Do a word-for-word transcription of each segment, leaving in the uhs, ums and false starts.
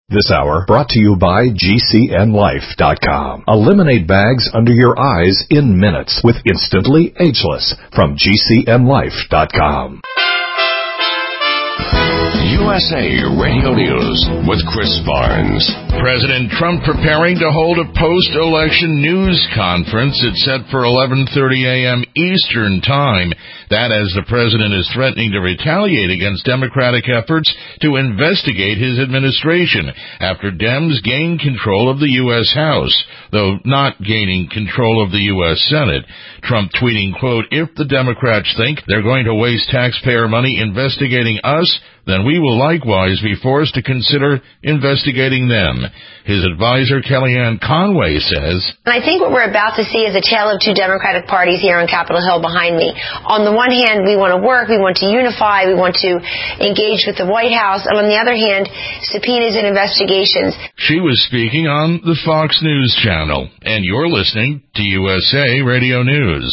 This hour brought to you by G C N Life dot com. Eliminate bags under your eyes in minutes with Instantly Ageless from G C N Life dot com. U S A Radio News with Chris Barnes. President Trump preparing to hold a post-election news conference. It's set for eleven thirty a.m. Eastern Time. That as the president is threatening to retaliate against Democratic efforts to investigate his administration after Dems gained control of the U S House, though not gaining control of the U S Senate. Trump tweeting, quote, "If the Democrats think they're going to waste taxpayer money investigating us, then we will likewise be forced to consider investigating them." His advisor, Kellyanne Conway, says, I think what we're about to see is a tale of two Democratic parties here on Capitol Hill behind me. On the one hand, we want to work, we want to unify, we want to engage with the White House, and on the other hand, subpoenas and investigations. She was speaking on the Fox News Channel, and you're listening to U S A Radio News.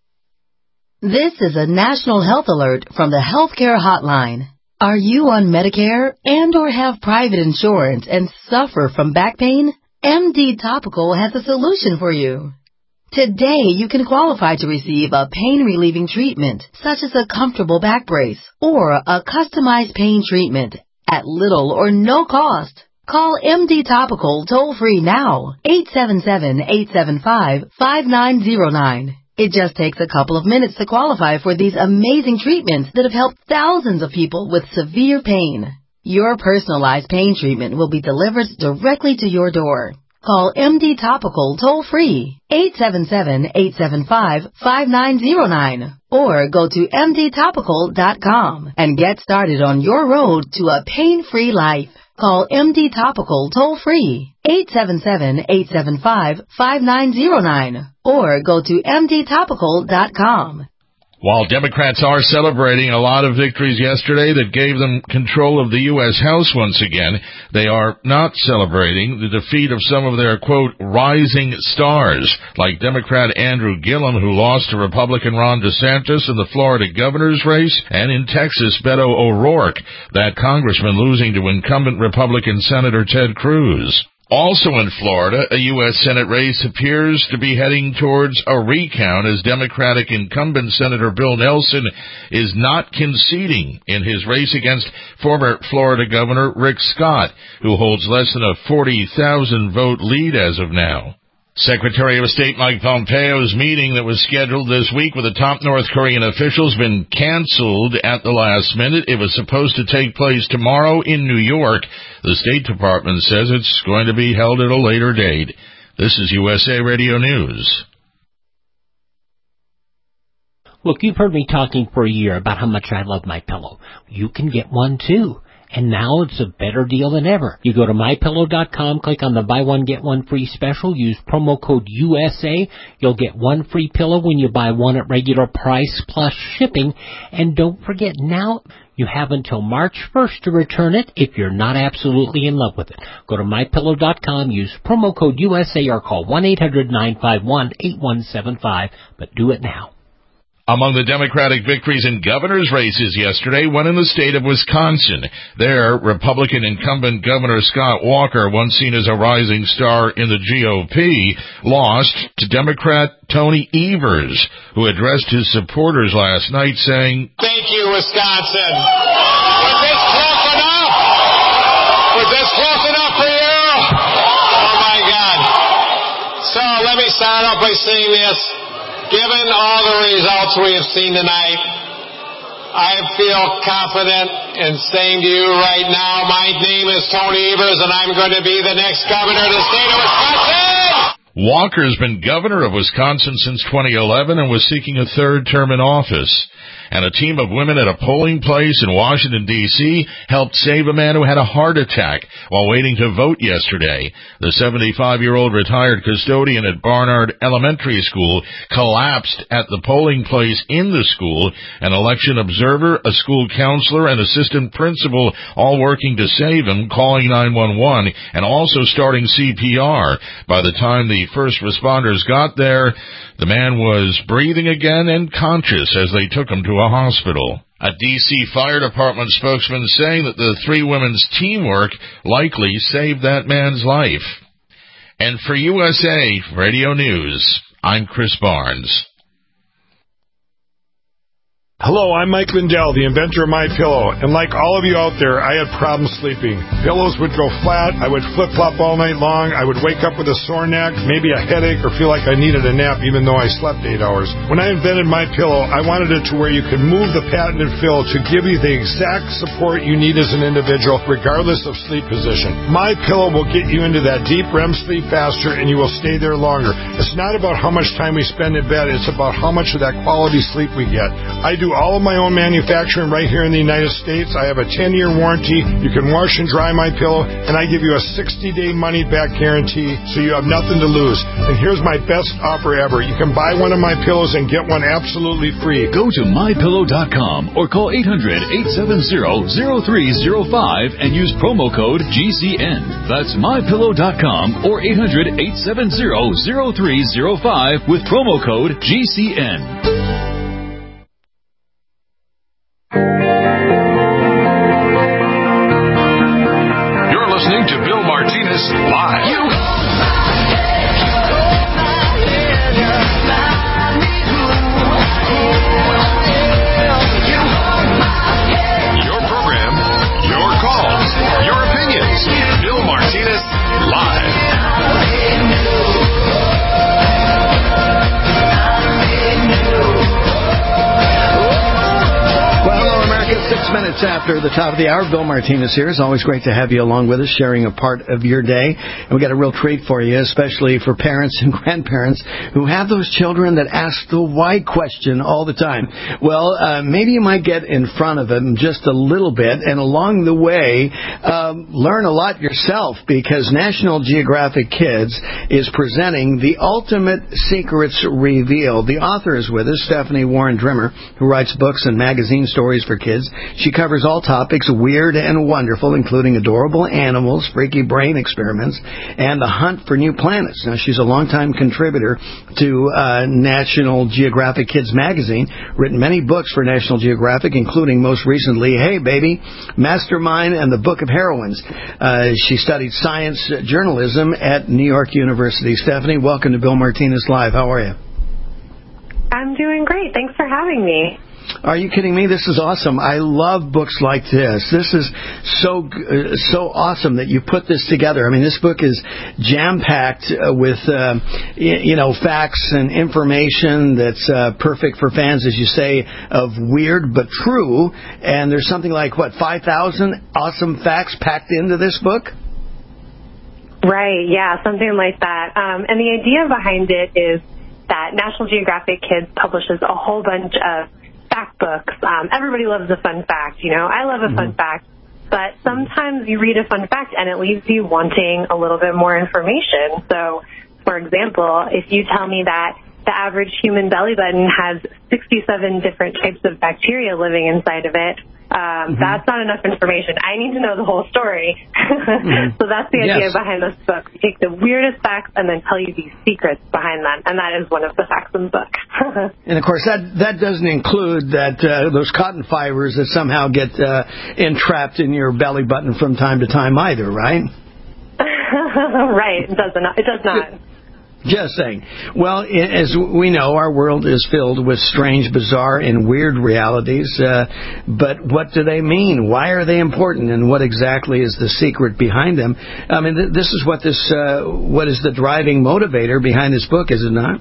This is a national health alert from the Healthcare Hotline. Are you on Medicare and or have private insurance and suffer from back pain? M D Topical has a solution for you. Today, you can qualify to receive a pain-relieving treatment, such as a comfortable back brace or a customized pain treatment at little or no cost. Call M D Topical toll-free now, eight seven seven, eight seven five, five nine zero nine. It just takes a couple of minutes to qualify for these amazing treatments that have helped thousands of people with severe pain. Your personalized pain treatment will be delivered directly to your door. Call M D Topical toll-free, eight seven seven, eight seven five, five nine zero nine, or go to M D topical dot com and get started on your road to a pain-free life. Call M D Topical toll-free, eight seven seven, eight seven five, five nine zero nine, or go to M D topical dot com. While Democrats are celebrating a lot of victories yesterday that gave them control of the U S House once again, they are not celebrating the defeat of some of their, quote, rising stars, like Democrat Andrew Gillum, who lost to Republican Ron DeSantis in the Florida governor's race, and in Texas, Beto O'Rourke, that congressman losing to incumbent Republican Senator Ted Cruz. Also in Florida, a U S Senate race appears to be heading towards a recount as Democratic incumbent Senator Bill Nelson is not conceding in his race against former Florida Governor Rick Scott, who holds less than a forty thousand vote lead as of now. Secretary of State Mike Pompeo's meeting that was scheduled this week with the top North Korean officials been canceled at the last minute. It was supposed to take place tomorrow in New York. The State Department says it's going to be held at a later date. This is U S A Radio News. Look, you've heard me talking for a year about how much I love MyPillow. You can get one too. And now it's a better deal than ever. You go to My Pillow dot com, click on the buy one, get one free special, use promo code U S A. You'll get one free pillow when you buy one at regular price plus shipping. And don't forget, now you have until March first to return it if you're not absolutely in love with it. Go to My Pillow dot com, use promo code U S A, or call one eight hundred, nine five one, eight one seven five. But do it now. Among the Democratic victories in governor's races yesterday, one in the state of Wisconsin. There, Republican incumbent Governor Scott Walker, once seen as a rising star in the G O P, lost to Democrat Tony Evers, who addressed his supporters last night saying, "Thank you, Wisconsin. Was this close enough? Was this close enough for you? Oh, my God." So let me start off by saying this. Given all the results we have seen tonight, I feel confident in saying to you right now, my name is Tony Evers, and I'm going to be the next governor of the state of Wisconsin. Walker's been governor of Wisconsin since twenty eleven and was seeking a third term in office. And a team of women at a polling place in Washington, D C helped save a man who had a heart attack while waiting to vote yesterday. The seventy-five-year-old retired custodian at Barnard Elementary School collapsed at the polling place in the school. An election observer, a school counselor, and assistant principal all working to save him, calling nine one one and also starting C P R. By the time the first responders got there, the man was breathing again and conscious as they took him to a hospital. A D C Fire Department spokesman saying that the three women's teamwork likely saved that man's life. And for U S A Radio News, I'm Chris Barnes. Hello, I'm Mike Lindell, the inventor of MyPillow, and like all of you out there, I had problems sleeping. Pillows would go flat, I would flip-flop all night long, I would wake up with a sore neck, maybe a headache, or feel like I needed a nap even though I slept eight hours. When I invented MyPillow, I wanted it to where you could move the patented fill to give you the exact support you need as an individual, regardless of sleep position. MyPillow will get you into that deep R E M sleep faster, and you will stay there longer. It's not about how much time we spend in bed, it's about how much of that quality sleep we get. I do all of my own manufacturing right here in the United States. I have a ten-year warranty. You can wash and dry my pillow, and I give you a sixty-day money-back guarantee, so you have nothing to lose. And here's my best offer ever. You can buy one of my pillows and get one absolutely free. Go to my pillow dot com or call eight hundred, eight seven zero, zero three zero five and use promo code G C N. That's my pillow dot com or eight hundred, eight seven zero, zero three zero five with promo code G C N. Listening to Bill Martinez live. You your program, your calls, your opinions. Bill Martinez live. Six minutes after the top of the hour, Bill Martinez here. It's always great to have you along with us, sharing a part of your day. And we got a real treat for you, especially for parents and grandparents who have those children that ask the why question all the time. Well, uh, maybe you might get in front of them just a little bit, and along the way, um, learn a lot yourself, because National Geographic Kids is presenting The Ultimate Secrets Revealed. The author is with us, Stephanie Warren Drimmer, who writes books and magazine stories for kids. She covers all topics, weird and wonderful, including adorable animals, freaky brain experiments, and the hunt for new planets. Now, she's a longtime contributor to uh, National Geographic Kids magazine, written many books for National Geographic, including most recently, Hey Baby, Mastermind, and the Book of Heroines. Uh, she studied science journalism at New York University. Stephanie, welcome to Bill Martinez Live. How are you? I'm doing great. Thanks for having me. Are you kidding me? This is awesome. I love books like this. This is so uh, so awesome that you put this together. I mean, this book is jam-packed uh, with, uh, you know, facts and information that's uh, perfect for fans, as you say, of weird but true. And there's something like, what, five thousand awesome facts packed into this book? Right, yeah, something like that. Um, and the idea behind it is that National Geographic Kids publishes a whole bunch of fact books. Um, everybody loves a fun fact, you know. I love a fun mm-hmm. fact, but sometimes you read a fun fact and it leaves you wanting a little bit more information. So, for example, if you tell me that the average human belly button has sixty-seven different types of bacteria living inside of it, um, mm-hmm. that's not enough information. I need to know the whole story. mm-hmm. So that's the idea yes. behind this book. We take the weirdest facts and then tell you these secrets behind them, and that is one of the facts in the book. And, of course, that that doesn't include that uh, those cotton fibers that somehow get uh, entrapped in your belly button from time to time either, right? Right. It does not. It does not. Just saying. Well, as we know, our world is filled with strange, bizarre, and weird realities. Uh, but what do they mean? Why are they important? And what exactly is the secret behind them? I mean, th- this is what this uh, what is the driving motivator behind this book, is it not?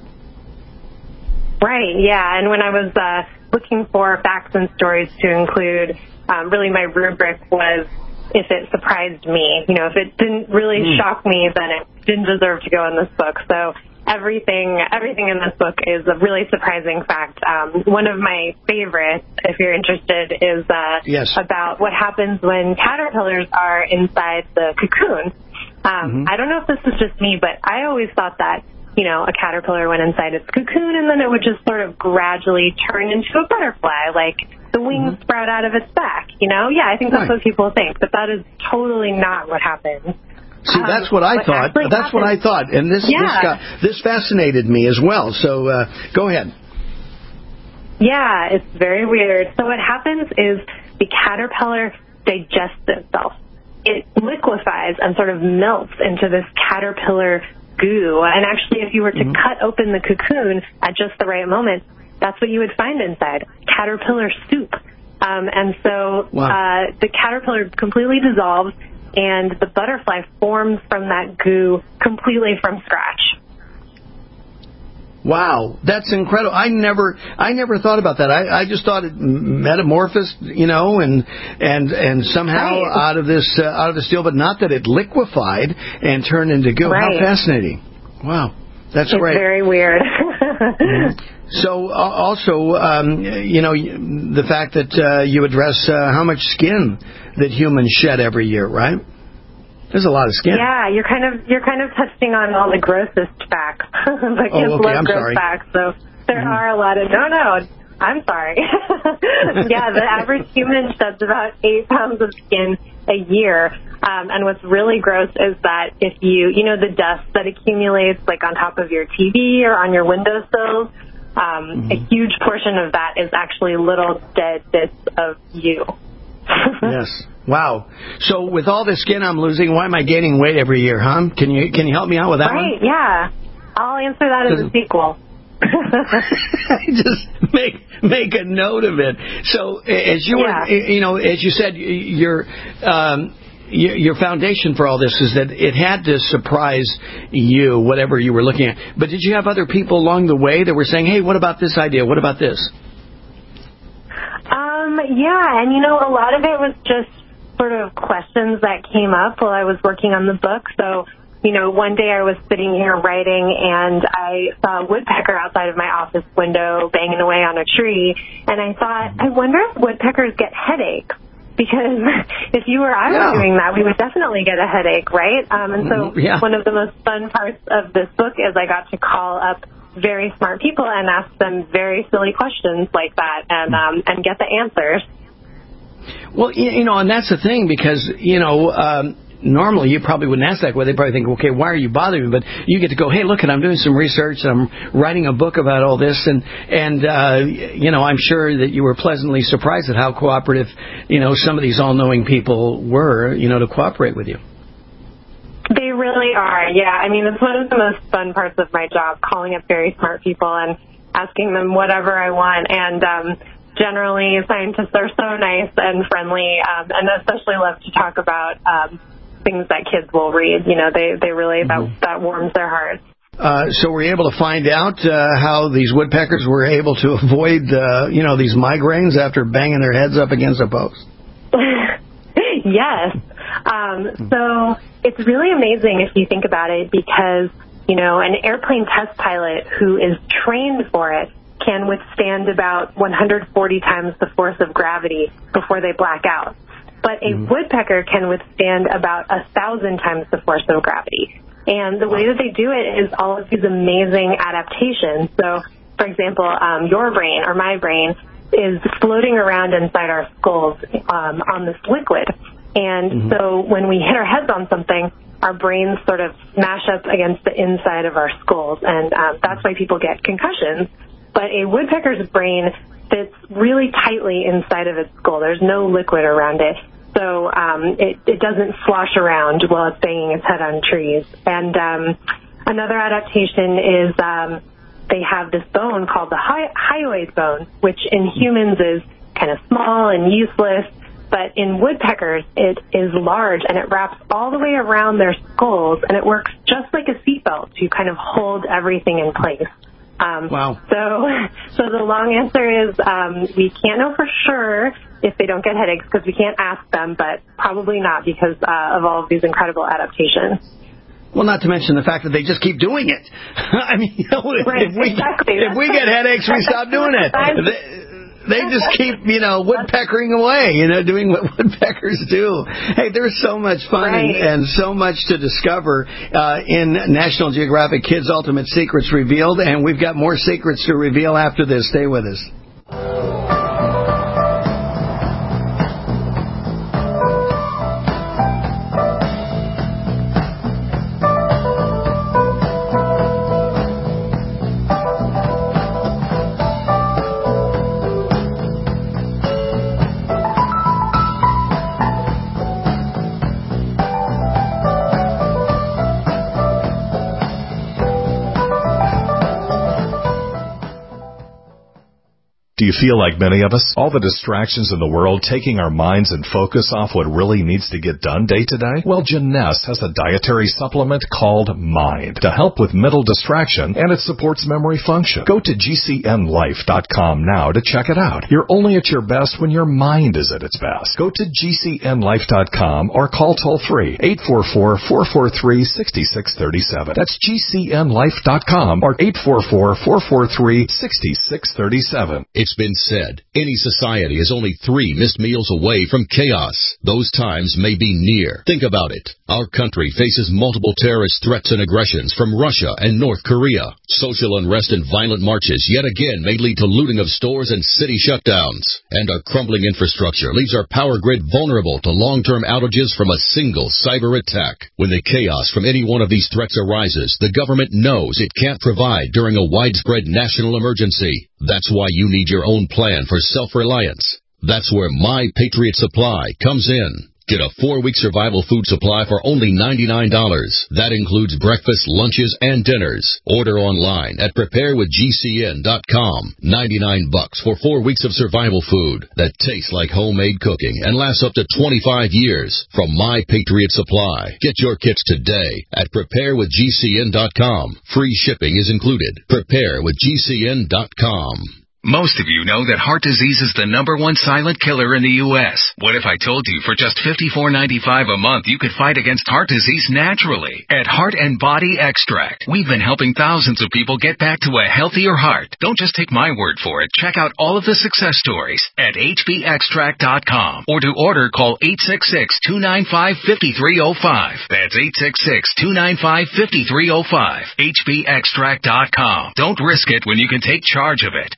Right. Yeah. And when I was uh, looking for facts and stories to include, um, really my rubric was if it surprised me. You know, if it didn't really mm. shock me, then it didn't deserve to go in this book. So everything everything in this book is a really surprising fact. Um, one of my favorites, if you're interested, is uh, yes. about what happens when caterpillars are inside the cocoon. Um, mm-hmm. I don't know if this is just me, but I always thought that, you know, a caterpillar went inside its cocoon and then it would just sort of gradually turn into a butterfly, like the wings mm-hmm. sprout out of its back, you know? Yeah, I think that's right. what people think, but that is totally not what happens. See, um, that's what I what thought. That's happens. what I thought. And this, yeah. this, got, this fascinated me as well. So uh, go ahead. Yeah, it's very weird. So what happens is the caterpillar digests itself. It liquefies and sort of melts into this caterpillar goo. And actually, if you were to mm-hmm. cut open the cocoon at just the right moment, that's what you would find inside, caterpillar soup. Um, and so wow. uh, the caterpillar completely dissolves, and the butterfly forms from that goo completely from scratch. Wow, that's incredible. I never, I never thought about that. I, I just thought it metamorphosed, you know, and and and somehow right. out of this uh, out of the steel, but not that it liquefied and turned into goo. Right. How fascinating! Wow, that's it's great. It's very weird. So uh, also, um, you know, the fact that uh, you address uh, how much skin that humans shed every year, right? There's a lot of skin. Yeah, you're kind of you're kind of touching on all the grossest facts. The kids oh, okay, love I'm gross sorry. facts, so there mm-hmm. are a lot of no, no. I'm sorry. Yeah, the average human sheds about eight pounds of skin a year. Um, and what's really gross is that if you, you know, the dust that accumulates like on top of your T V or on your windowsills, um, mm-hmm. a huge portion of that is actually little dead bits of you. Yes. Wow. So with all this skin I'm losing, why am I gaining weight every year, huh? Can you can you help me out with that right, one? Right, yeah. I'll answer that as a sequel. Just make make a note of it. So as you yeah. were, you know, as you said, your um, your foundation for all this is that it had to surprise you, whatever you were looking at. But did you have other people along the way that were saying, "Hey, what about this idea? What about this?" Um, yeah, and you know, a lot of it was just sort of questions that came up while I was working on the book. So, you know, one day I was sitting here writing and I saw a woodpecker outside of my office window banging away on a tree. And I thought, I wonder if woodpeckers get headaches. Because if you or I yeah. were doing that, we would definitely get a headache, right? Um, and so yeah. one of the most fun parts of this book is I got to call up very smart people and ask them very silly questions like that and um, and get the answers. Well, you know, and that's the thing because, you know, um, normally you probably wouldn't ask that way. They probably think, okay, why are you bothering me? But you get to go, hey, look, I'm doing some research. And I'm writing a book about all this. And, and uh, you know, I'm sure that you were pleasantly surprised at how cooperative, you know, some of these all-knowing people were, you know, to cooperate with you. They really are, yeah. I mean, it's one of the most fun parts of my job, calling up very smart people and asking them whatever I want. And um, generally, scientists are so nice and friendly um, and especially love to talk about um, things that kids will read. You know, they, they really, mm-hmm. that, that warms their hearts. Uh, so were you able to find out uh, how these woodpeckers were able to avoid, uh, you know, these migraines after banging their heads up against a post? Yes. Um, so it's really amazing if you think about it because, you know, an airplane test pilot who is trained for it can withstand about one hundred forty times the force of gravity before they black out. But a mm-hmm. woodpecker can withstand about a thousand times the force of gravity. And the way that they do it is all of these amazing adaptations. So, for example, um, your brain or my brain is floating around inside our skulls um, on this liquid. And mm-hmm. so when we hit our heads on something, our brains sort of smash up against the inside of our skulls. And um, that's why people get concussions. But a woodpecker's brain fits really tightly inside of its skull. There's no liquid around it. So um, it, it doesn't slosh around while it's banging its head on trees. And um, another adaptation is um, they have this bone called the hy- hyoid bone, which in humans is kind of small and useless. But in woodpeckers, it is large, and it wraps all the way around their skulls, and it works just like a seatbelt to kind of hold everything in place. Um, wow. So, so the long answer is um, we can't know for sure if they don't get headaches because we can't ask them, but probably not because uh, of all of these incredible adaptations. Well, not to mention the fact that they just keep doing it. I mean, you know, right, if, we, exactly. if we get headaches, we stop doing it. They, they just keep, you know, woodpeckering away, you know, doing what woodpeckers do. Hey, there's so much fun right. and, and so much to discover uh, in National Geographic Kids Ultimate Secrets Revealed, and we've got more secrets to reveal after this. Stay with us. Do you feel like many of us? All the distractions in the world taking our minds and focus off what really needs to get done day to day? Well, Jeunesse has a dietary supplement called Mind to help with mental distraction, and it supports memory function. Go to G C N life dot com now to check it out. You're only at your best when your mind is at its best. Go to G C N life dot com or call toll free eight four four, four four three, six six three seven. That's G C N life dot com or eight four four, four four three, six six three seven. It's been said, any society is only three missed meals away from chaos. Those times may be near. Think about it. Our country faces multiple terrorist threats and aggressions from Russia and North Korea. Social unrest and violent marches yet again may lead to looting of stores and city shutdowns. And our crumbling infrastructure leaves our power grid vulnerable to long-term outages from a single cyber attack. When the chaos from any one of these threats arises, the government knows it can't provide during a widespread national emergency. That's why you need your own plan for self-reliance. That's where My Patriot Supply comes in. Get a four-week survival food supply for only ninety-nine dollars. That includes breakfast, lunches, and dinners. Order online at prepare with G C N dot com. ninety-nine bucks for four weeks of survival food that tastes like homemade cooking and lasts up to twenty-five years from My Patriot Supply. Get your kits today at prepare with G C N dot com. Free shipping is included. prepare with G C N dot com. Most of you know that heart disease is the number one silent killer in the U S What if I told you for just fifty-four ninety-five a month you could fight against heart disease naturally? At Heart and Body Extract, we've been helping thousands of people get back to a healthier heart. Don't just take my word for it. Check out all of the success stories at H B extract dot com, or to order, call eight six six, two nine five, five three zero five. That's eight six six, two nine five, five three zero five. H B extract dot com. Don't risk it when you can take charge of it.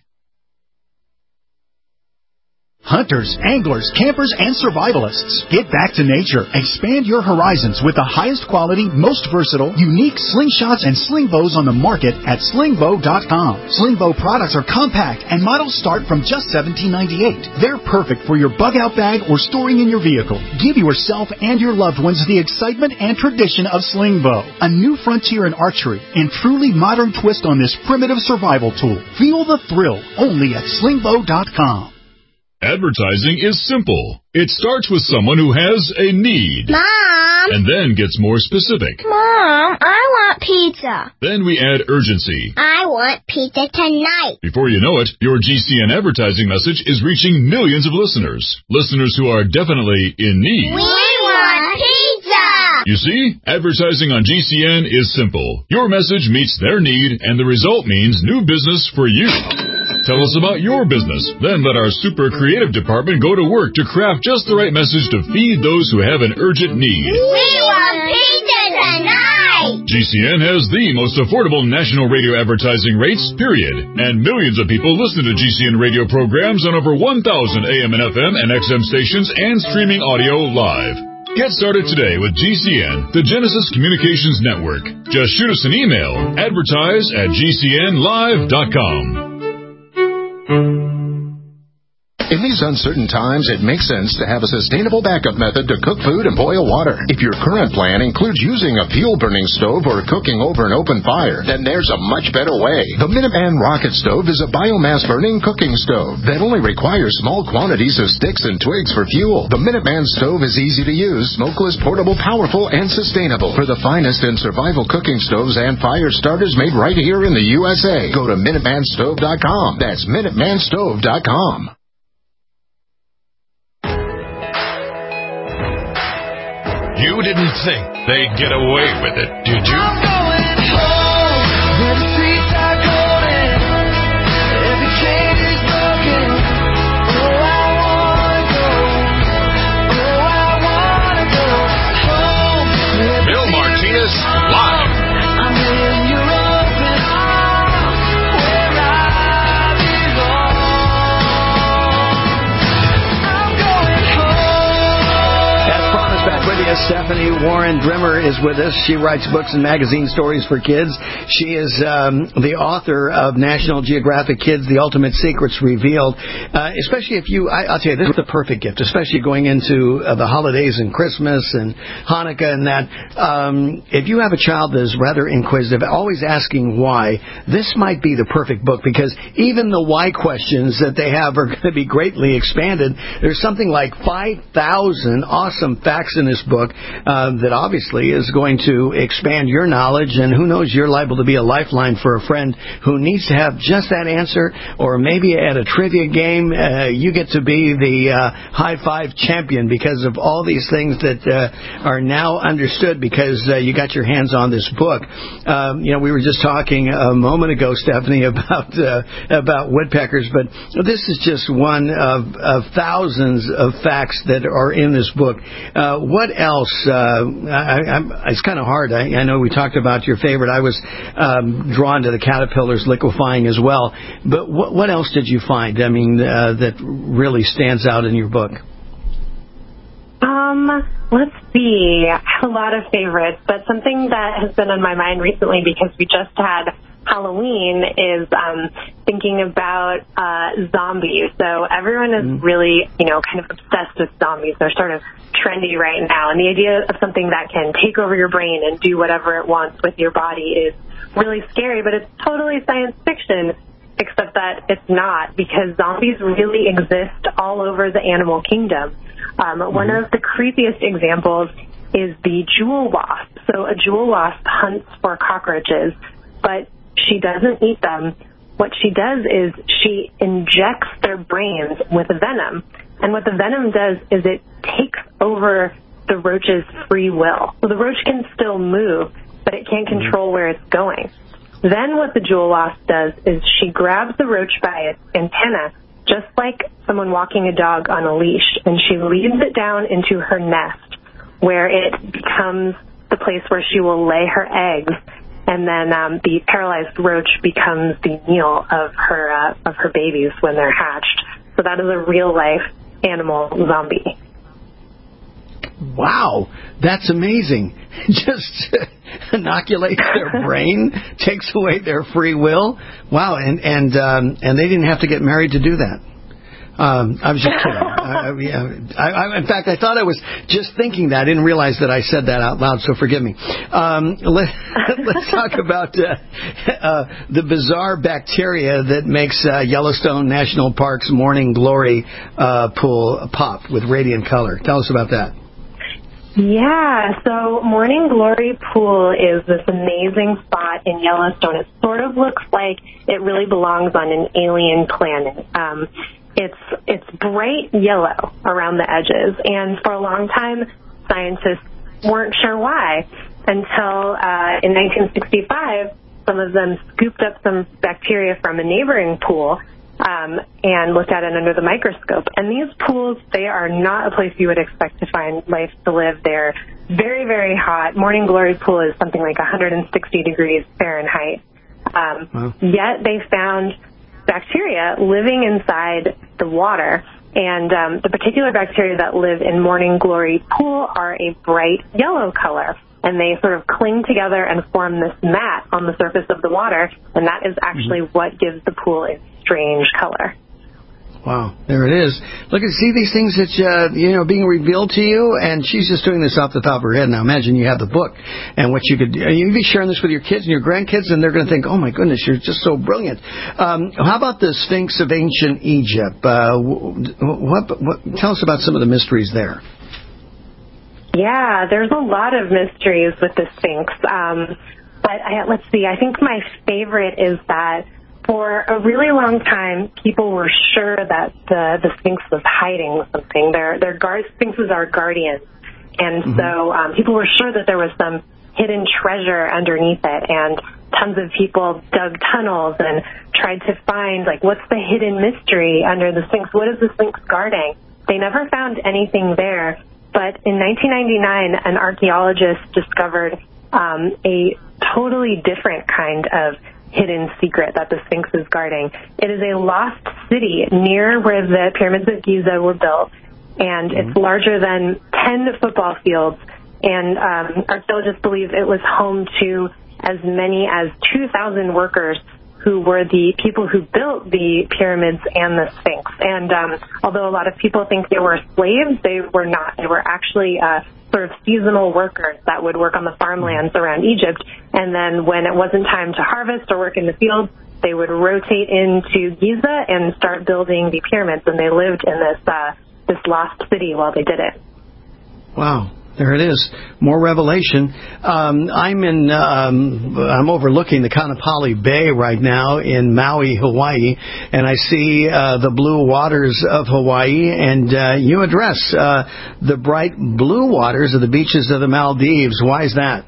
Hunters, anglers, campers, and survivalists. Get back to nature. Expand your horizons with the highest quality, most versatile, unique slingshots and sling bows on the market at sling bow dot com. Sling bow products are compact and models start from just seventeen ninety-eight. They're perfect for your bug-out bag or storing in your vehicle. Give yourself and your loved ones the excitement and tradition of sling bow. A new frontier in archery and truly modern twist on this primitive survival tool. Feel the thrill only at sling bow dot com. Advertising is simple. It starts with someone who has a need. Mom! And then gets more specific. Mom, I want pizza. Then we add urgency. I want pizza tonight. Before you know it, your G C N advertising message is reaching millions of listeners. Listeners who are definitely in need. We want pizza! You see, advertising on G C N is simple. Your message meets their need, and the result means new business for you. Tell us about your business. Then let our super creative department go to work to craft just the right message to feed those who have an urgent need. We want pizza tonight! G C N has the most affordable national radio advertising rates, period. And millions of people listen to G C N radio programs on over one thousand A M and F M and X M stations and streaming audio live. Get started today with G C N, the Genesis Communications Network. Just shoot us an email, advertise at G C N live dot com. In these uncertain times, it makes sense to have a sustainable backup method to cook food and boil water. If your current plan includes using a fuel-burning stove or cooking over an open fire, then there's a much better way. The Minuteman Rocket Stove is a biomass-burning cooking stove that only requires small quantities of sticks and twigs for fuel. The Minuteman Stove is easy to use, smokeless, portable, powerful, and sustainable. For the finest in survival cooking stoves and fire starters made right here in the U S A, go to Minuteman Stove dot com. That's Minuteman Stove dot com. You didn't think they'd get away with it, did you? I'm going home, where the streets are golden, every chain is broken. Oh, I wanna go, oh, I wanna go home. Bill Martinez, live. I'm in your open arms, where I belong. I'm going home. As promised, back with you, Stephanie. Stephanie Warren Drimmer is with us. She writes books and magazine stories for kids. She is um, the author of National Geographic Kids, The Ultimate Secrets Revealed. Uh, especially if you, I, I'll tell you, this is the perfect gift, especially going into uh, the holidays and Christmas and Hanukkah and that. Um, if you have a child that is rather inquisitive, always asking why, this might be the perfect book, because even the why questions that they have are going to be greatly expanded. There's something like five thousand awesome facts in this book uh, that obviously is going to expand your knowledge, and who knows, you're liable to be a lifeline for a friend who needs to have just that answer, or maybe at a trivia game uh, you get to be the uh, high five champion because of all these things that uh, are now understood because uh, you got your hands on this book. Um, you know, we were just talking a moment ago, Stephanie, about uh, about woodpeckers, but this is just one of, of thousands of facts that are in this book. Uh, what else? Uh, I, I'm, it's kind of hard. I, I know we talked about your favorite. I was um, drawn to the caterpillars liquefying as well. But what, what else did you find, I mean, uh, that really stands out in your book? Um, let's see. I have a lot of favorites, but something that has been on my mind recently because we just had Halloween is um, thinking about uh, zombies. So everyone is mm-hmm. really, you know, kind of obsessed with zombies. They're sort of trendy right now. And the idea of something that can take over your brain and do whatever it wants with your body is really scary, but it's totally science fiction, except that it's not, because zombies really exist all over the animal kingdom. Um, mm-hmm. One of the creepiest examples is the jewel wasp. So a jewel wasp hunts for cockroaches, but she doesn't eat them. What she does is she injects their brains with venom. And what the venom does is it takes over the roach's free will. So the roach can still move, but it can't control where it's going. Then what the jewel wasp does is she grabs the roach by its antenna, just like someone walking a dog on a leash, and she leads it down into her nest, where it becomes the place where she will lay her eggs. And then um, the paralyzed roach becomes the meal of her uh, of her babies when they're hatched. So that is a real-life animal zombie. Wow, that's amazing. Just inoculates their brain, takes away their free will. Wow, and and um, and they didn't have to get married to do that. Um, I was just kidding. I, yeah, I, I, in fact, I thought I was just thinking that. I didn't realize that I said that out loud, so forgive me. Um, let, let's talk about uh, uh, the bizarre bacteria that makes uh, Yellowstone National Park's Morning Glory uh, pool pop with radiant color. Tell us about that. Yeah, so Morning Glory Pool is this amazing spot in Yellowstone. It sort of looks like it really belongs on an alien planet. Um, It's it's bright yellow around the edges, and for a long time, scientists weren't sure why, until uh, in nineteen sixty-five, some of them scooped up some bacteria from a neighboring pool um, and looked at it under the microscope. And these pools, they are not a place you would expect to find life to live. They're very, very hot. Morning Glory Pool is something like one hundred sixty degrees Fahrenheit. Um, wow. Yet they found bacteria living inside the water, and um, the particular bacteria that live in Morning Glory Pool are a bright yellow color, and they sort of cling together and form this mat on the surface of the water, and that is actually mm-hmm. what gives the pool its strange color. Wow, there it is. Look, and see these things that, uh, you know, being revealed to you, and she's just doing this off the top of her head. Now, imagine you have the book, and what you could do. You'd be sharing this with your kids and your grandkids, and they're going to think, oh, my goodness, you're just so brilliant. Um, how about the Sphinx of ancient Egypt? Uh, what, what, tell us about some of the mysteries there. Yeah, there's a lot of mysteries with the Sphinx. Um, but I, let's see, I think my favorite is that for a really long time, people were sure that the, the Sphinx was hiding something. Their, their guard, Sphinxes are guardians. And mm-hmm. so um, people were sure that there was some hidden treasure underneath it. And tons of people dug tunnels and tried to find, like, what's the hidden mystery under the Sphinx? What is the Sphinx guarding? They never found anything there. But in nineteen ninety-nine, an archaeologist discovered um, a totally different kind of hidden secret that the Sphinx is guarding. It is a lost city near where the pyramids of Giza were built, and mm-hmm. it's larger than ten football fields, And um, archaeologists believe it was home to as many as two thousand workers who were the people who built the pyramids and the Sphinx. And um, although a lot of people think they were slaves, they were not. They were actually uh, sort of seasonal workers that would work on the farmlands around Egypt. And then when it wasn't time to harvest or work in the fields, they would rotate into Giza and start building the pyramids. And they lived in this uh, this lost city while they did it. Wow. There it is. More revelation. Um, I'm in. Um, I'm overlooking the Kaanapali Bay right now in Maui, Hawaii, and I see uh, the blue waters of Hawaii. And uh, you address uh, the bright blue waters of the beaches of the Maldives. Why is that?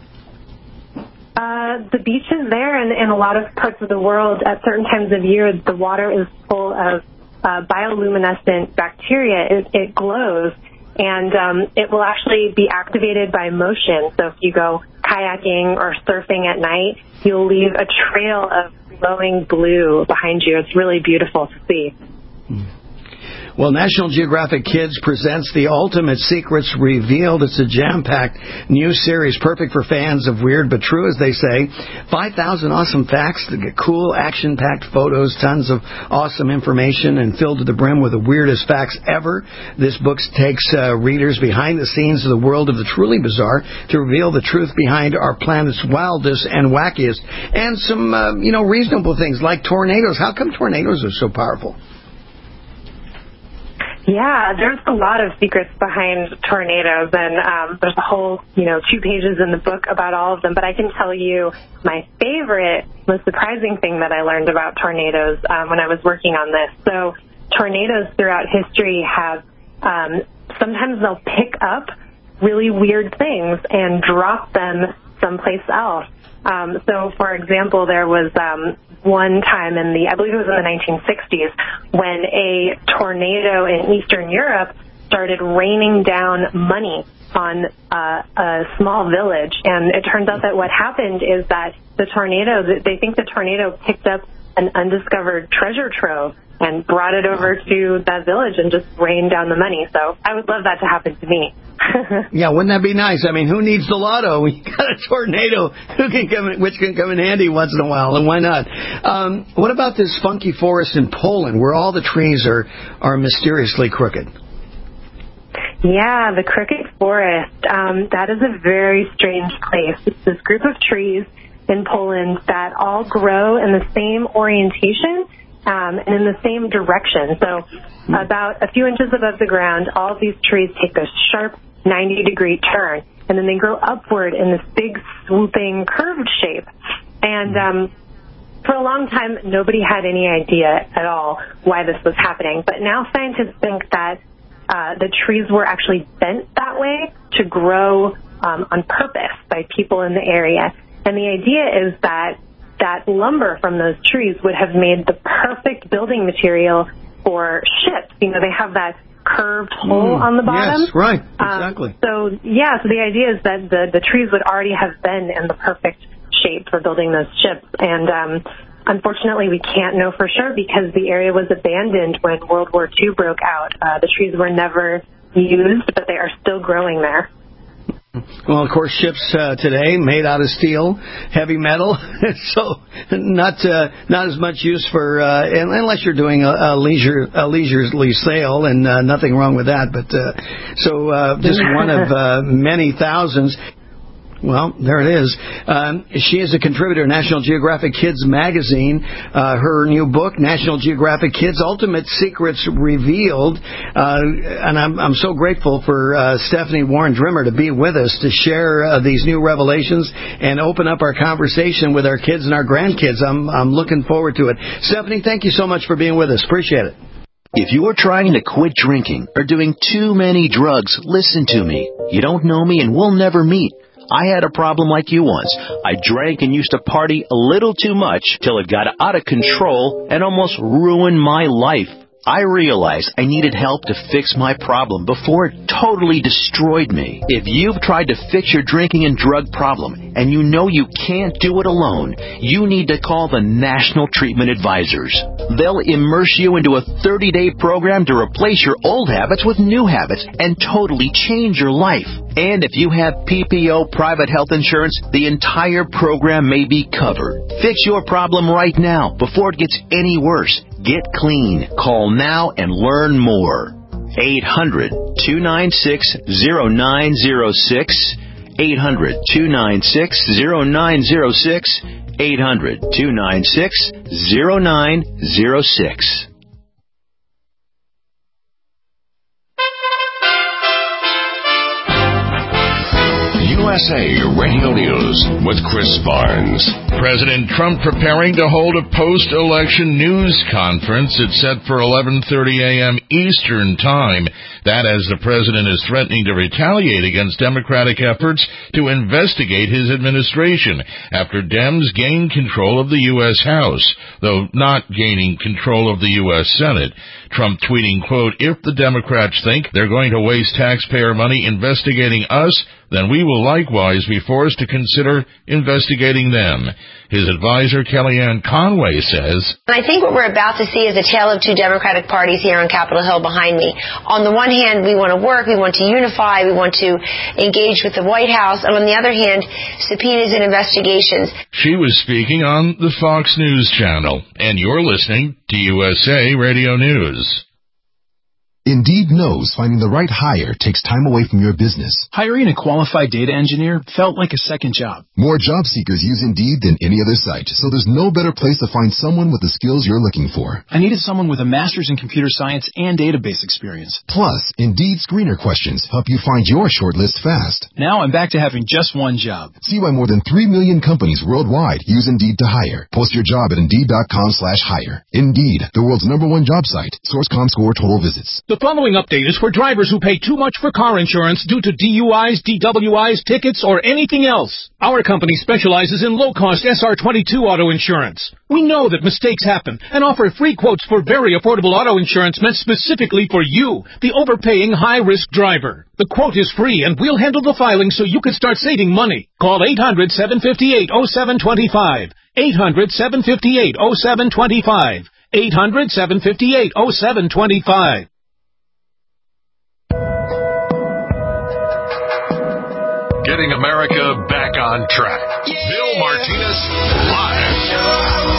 Uh, the beaches there and in a lot of parts of the world at certain times of year, the water is full of uh, bioluminescent bacteria. It, it glows. And um, it will actually be activated by motion. So if you go kayaking or surfing at night, you'll leave a trail of glowing blue behind you. It's really beautiful to see. Well, National Geographic Kids presents The Ultimate Secrets Revealed. It's a jam-packed new series, perfect for fans of weird but true, as they say. five thousand awesome facts, cool, action-packed photos, tons of awesome information, and filled to the brim with the weirdest facts ever. This book takes uh, readers behind the scenes of the world of the truly bizarre to reveal the truth behind our planet's wildest and wackiest. And some, uh, you know, reasonable things like tornadoes. How come tornadoes are so powerful? Yeah, there's a lot of secrets behind tornadoes, and um, there's a whole, you know, two pages in the book about all of them. But I can tell you my favorite, most surprising thing that I learned about tornadoes um, when I was working on this. So tornadoes throughout history have, um, sometimes they'll pick up really weird things and drop them someplace else. Um, so, for example, there was um, one time in the, I believe it was in the nineteen sixties, when a tornado in Eastern Europe started raining down money on uh, a small village. And it turns out that what happened is that the tornado, they think the tornado picked up an undiscovered treasure trove and brought it over to that village and just rained down the money. So I would love that to happen to me. Yeah, wouldn't that be nice? I mean, who needs the lotto? You got a tornado who can come in, which can come in handy once in a while, and why not? Um, what about this funky forest in Poland where all the trees are, are mysteriously crooked? Yeah, the Crooked Forest. Um, that is a very strange place. It's this group of trees in Poland that all grow in the same orientation um, and in the same direction. So about a few inches above the ground, all of these trees take a sharp ninety degree turn, and then they grow upward in this big swooping curved shape. And um, for a long time, nobody had any idea at all why this was happening. But now scientists think that uh, the trees were actually bent that way to grow um, on purpose by people in the area. And the idea is that that lumber from those trees would have made the perfect building material for ships. You know, they have that curved hole mm, on the bottom. Yes, right, exactly. Um, so, yeah, so the idea is that the, the trees would already have been in the perfect shape for building those ships. And um, unfortunately, we can't know for sure because the area was abandoned when World War Two broke out. Uh, the trees were never used, but they are still growing there. Well, of course, ships uh, today made out of steel, heavy metal, so not uh, not as much use for uh, unless you're doing a, a leisure a leisurely sail, and uh, nothing wrong with that. But uh, so uh, just one of uh, many thousands. Well, there it is. Um, she is a contributor to National Geographic Kids magazine. Uh, her new book, National Geographic Kids, Ultimate Secrets Revealed. Uh, and I'm, I'm so grateful for uh, Stephanie Warren Drimmer to be with us to share uh, these new revelations and open up our conversation with our kids and our grandkids. I'm, I'm looking forward to it. Stephanie, thank you so much for being with us. Appreciate it. If you are trying to quit drinking or doing too many drugs, listen to me. You don't know me and we'll never meet. I had a problem like you once. I drank and used to party a little too much till it got out of control and almost ruined my life. I realized I needed help to fix my problem before it totally destroyed me. If you've tried to fix your drinking and drug problem and you know you can't do it alone, you need to call the National Treatment Advisors. They'll immerse you into a thirty-day program to replace your old habits with new habits and totally change your life. And if you have P P O private health insurance, the entire program may be covered. Fix your problem right now before it gets any worse. Get clean. Call now and learn more. eight hundred, two nine six, zero nine zero six. eight hundred, two nine six, zero nine zero six. eight hundred, two nine six, zero nine zero six. U S A Radio News with Chris Barnes. President Trump preparing to hold a post-election news conference. It's set for eleven thirty a.m. Eastern Time. That as the president is threatening to retaliate against Democratic efforts to investigate his administration after Dems gain control of the U S. House, though not gaining control of the U S. Senate. Trump tweeting, quote, "If the Democrats think they're going to waste taxpayer money investigating us, then we will likewise be forced to consider investigating them." His advisor, Kellyanne Conway, says, I think what we're about to see is a tale of two Democratic parties here on Capitol Hill behind me. On the one hand, we want to work, we want to unify, we want to engage with the White House, and on the other hand, subpoenas and investigations. She was speaking on the Fox News Channel, and you're listening to U S A Radio News. Indeed knows finding the right hire takes time away from your business. Hiring a qualified data engineer felt like a second job. More job seekers use Indeed than any other site, so there's no better place to find someone with the skills you're looking for. I needed someone with a master's in computer science and database experience. Plus, Indeed screener questions help you find your shortlist fast. Now I'm back to having just one job. See why more than three million companies worldwide use Indeed to hire. Post your job at Indeed.com slash hire. Indeed, the world's number one job site. Source dot com score total visits. The following update is for drivers who pay too much for car insurance due to D U Is, D W Is, tickets, or anything else. Our company specializes in low-cost S R twenty-two auto insurance. We know that mistakes happen and offer free quotes for very affordable auto insurance meant specifically for you, the overpaying high-risk driver. The quote is free and we'll handle the filing so you can start saving money. Call eight hundred, seven five eight, oh seven two five. eight hundred, seven five eight, oh seven two five. eight hundred, seven five eight, oh seven two five. Getting America back on track. Bill Martinez live.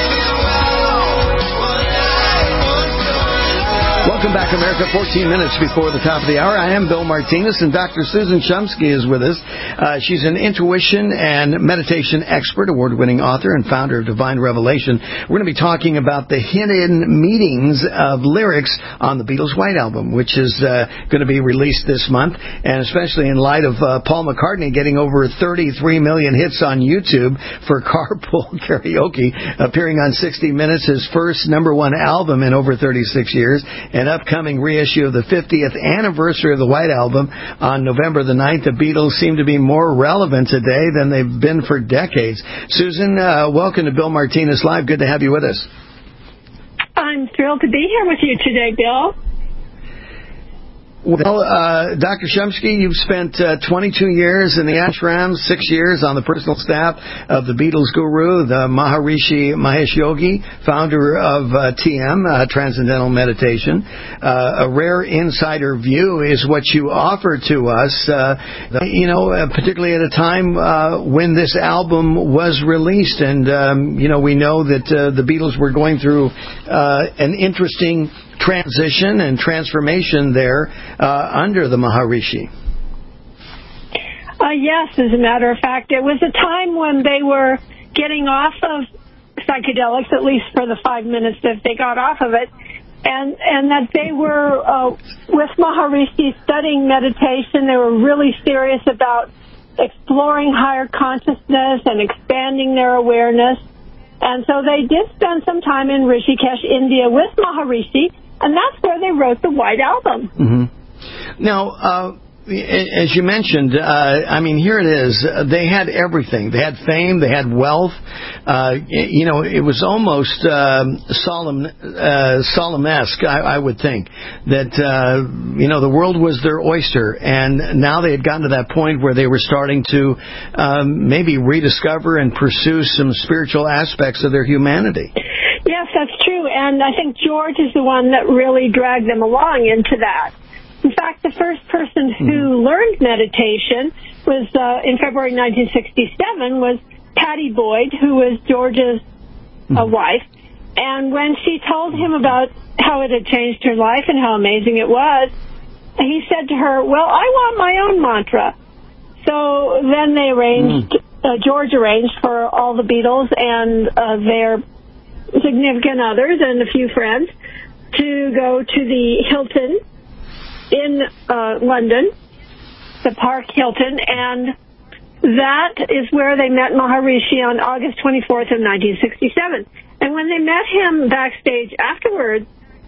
Welcome back, America. fourteen minutes before the top of the hour. I am Bill Martinez, and Doctor Susan Shumsky is with us. Uh, she's an intuition and meditation expert, award-winning author, and founder of Divine Revelation. We're going to be talking about the hidden meanings of lyrics on the Beatles' White Album, which is uh, going to be released this month, and especially in light of uh, Paul McCartney getting over thirty-three million hits on YouTube for Carpool Karaoke, appearing on sixty minutes, his first number one album in over thirty-six years. An upcoming reissue of the fiftieth anniversary of the White Album on November the ninth. The Beatles seem to be more relevant today than they've been for decades. Susan, uh, welcome to Bill Martinez Live. Good to have you with us. I'm thrilled to be here with you today, Bill. Well, uh, Doctor Shumsky, you've spent uh, twenty-two years in the ashram, six years on the personal staff of the Beatles guru, the Maharishi Mahesh Yogi, founder of uh, T M, uh, Transcendental Meditation. Uh, a rare insider view is what you offer to us, uh, you know, uh, particularly at a time uh, when this album was released. And, um, you know, we know that uh, the Beatles were going through uh, an interesting transition and transformation there uh, under the Maharishi. Uh, yes, as a matter of fact, it was a time when they were getting off of psychedelics, at least for the five minutes that they got off of it, and and that they were, uh, with Maharishi, studying meditation. They were really serious about exploring higher consciousness and expanding their awareness. And so they did spend some time in Rishikesh, India with Maharishi, and that's where they wrote the White Album. Mm-hmm. Now, uh, as you mentioned, uh, I mean, here it is. They had everything. They had fame. They had wealth. Uh, you know, it was almost um, solemn, uh, solemn-esque, I, I would think, that, uh, you know, the world was their oyster. And now they had gotten to that point where they were starting to um, maybe rediscover and pursue some spiritual aspects of their humanity. Yes, that's true. And I think George is the one that really dragged them along into that. In fact, the first person who learned meditation was uh, in February nineteen sixty-seven was Patty Boyd, who was George's uh, wife. And when she told him about how it had changed her life and how amazing it was, he said to her, well, I want my own mantra. So then they arranged, uh, George arranged for all the Beatles and uh, their significant others and a few friends to go to the Hilton in uh, London, the Park Hilton, and that is where they met Maharishi on August twenty-fourth of nineteen sixty-seven. And when they met him backstage afterwards,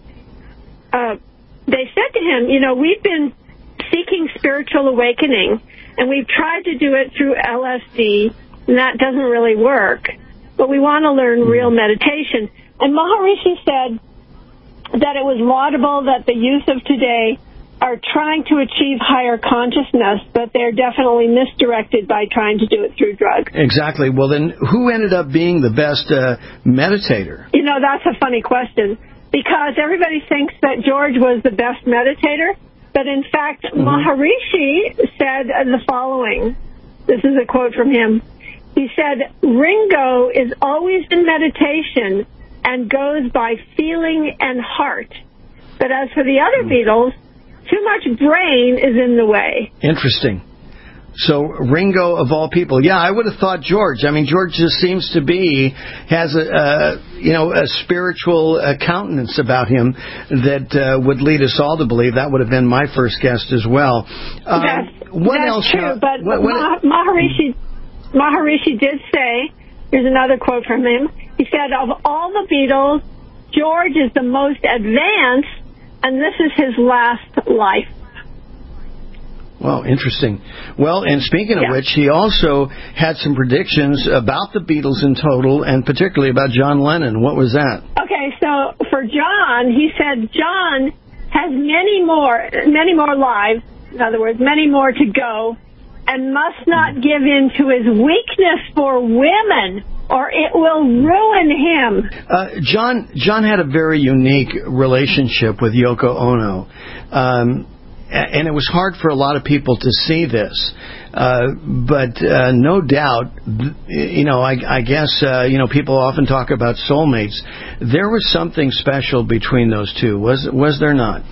uh, they said to him, you know, we've been seeking spiritual awakening, and we've tried to do it through L S D, and that doesn't really work, but we want to learn real meditation. And Maharishi said that it was laudable that the youth of today are trying to achieve higher consciousness, but they're definitely misdirected by trying to do it through drugs. Exactly. Well, then who ended up being the best uh, meditator? You know, that's a funny question, because everybody thinks that George was the best meditator, but in fact, mm-hmm. Maharishi said the following. This is a quote from him. He said, Ringo is always in meditation and goes by feeling and heart. But as for the other Beatles, too much brain is in the way. Interesting. So Ringo, of all people, yeah, I would have thought George. I mean, George just seems to be, has a, uh, you know, a spiritual uh, countenance about him that uh, would lead us all to believe. That would have been my first guess as well. Um, that's what that's else? true, uh, but what, what, Mah- Maharishi, Maharishi did say, here's another quote from him, he said, of all the Beatles, George is the most advanced, and this is his last life. Well, interesting. Well, and speaking of yeah. which, he also had some predictions about the Beatles in total, and particularly about John Lennon. What was that? Okay, so for John, he said John has many more, many more lives, in other words, many more to go, and must not give in to his weakness for women, or it will ruin him. Uh, John John had a very unique relationship with Yoko Ono, um, and it was hard for a lot of people to see this. Uh, but uh, no doubt, you know, I, I guess, uh, you know, people often talk about soulmates. There was something special between those two, was was there not?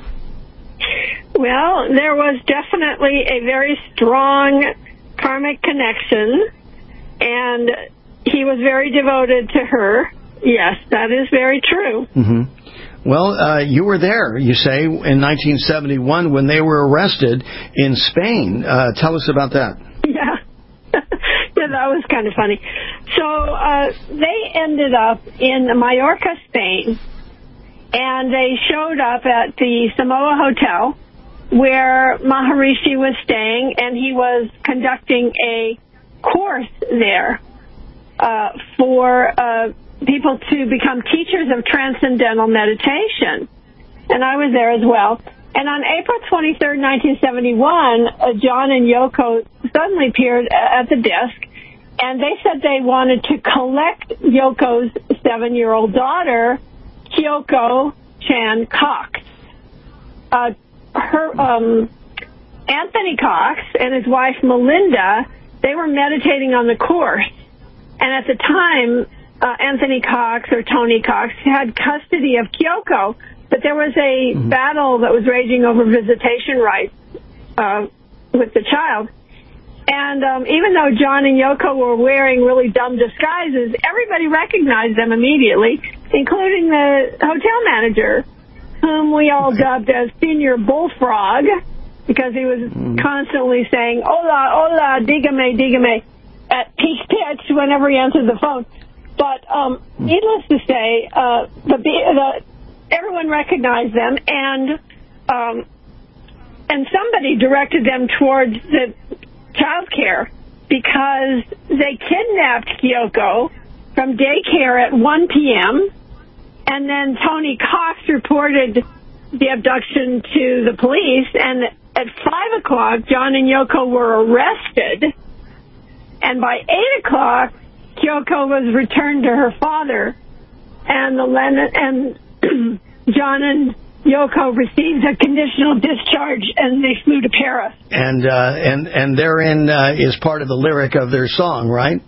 Well, there was definitely a very strong karmic connection, and he was very devoted to her. Yes, that is very true. Mm-hmm. Well, uh, you were there, you say, in nineteen seventy-one when they were arrested in Spain. Uh, tell us about that. Yeah. Yeah, that was kind of funny. So uh, they ended up in Mallorca, Spain, and they showed up at the Samoa Hotel where Maharishi was staying, and he was conducting a course there uh, for uh, people to become teachers of transcendental meditation. And I was there as well. And on April twenty-third, nineteen seventy-one, uh, John and Yoko suddenly appeared at the desk, and they said they wanted to collect Yoko's seven-year-old daughter, Kyoko Chan Cox. Uh, her, um, Anthony Cox and his wife Melinda, they were meditating on the course. And at the time, uh, Anthony Cox, or Tony Cox, had custody of Kyoko, but there was a mm-hmm. battle that was raging over visitation rights uh, with the child. And um, even though John and Yoko were wearing really dumb disguises, everybody recognized them immediately, including the hotel manager, whom we all dubbed as Senior Bullfrog, because he was mm. constantly saying, hola, hola, dígame, dígame, at peak pitch whenever he answered the phone. But um, mm. needless to say, uh, the, the everyone recognized them, and um, and somebody directed them towards the child care because they kidnapped Kyoko from daycare at one p.m., and then Tony Cox reported the abduction to the police, and at five o'clock, John and Yoko were arrested, and by eight o'clock, Kyoko was returned to her father, and the Len- and John and Yoko received a conditional discharge, and they flew to Paris. And uh, and and therein uh, is part of the lyric of their song, right?